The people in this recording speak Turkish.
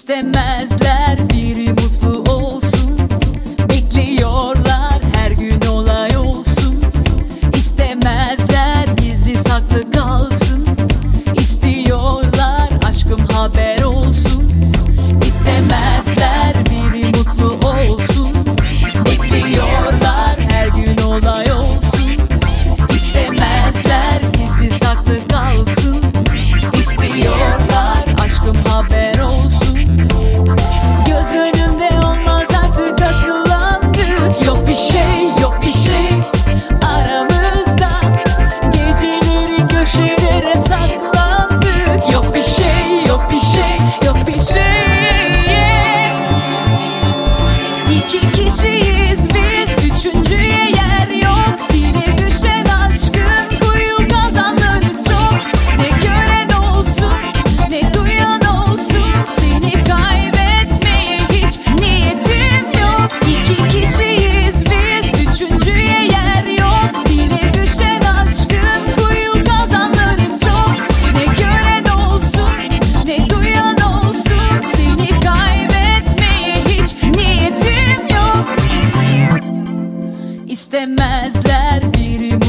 İstemezler biri mutlu olsun, bekliyorlar her gün olay olsun. İstemezler gizli saklı kalsın, istiyorlar aşkım haber olsun. İstemezler biri mutlu olsun, bekliyorlar her gün olay olsun. İstemezler gizli saklı kalsın, istiyorlar aşkım haber olsun. Göz önünde olmaz artık akıllandık. Yok bir şey, yok bir şey aramızda. Geceleri köşelere saklandık. Yok bir şey, yok bir şey, yok bir şey. İki kişiyiz biz, üçüncüye yer yok. Dile düşen aşkın kuyu kazanları çok. Ne gören olsun, ne duyan olsun, seni kaybetmeye hiç niyetim yok. İki kişiyiz biz, üçüncüye yer yok. Dile düşen aşkın kuyu kazanları çok. Ne gören olsun, ne duyan olsun, seni kaybetmeye hiç niyetim yok. İstemezler biri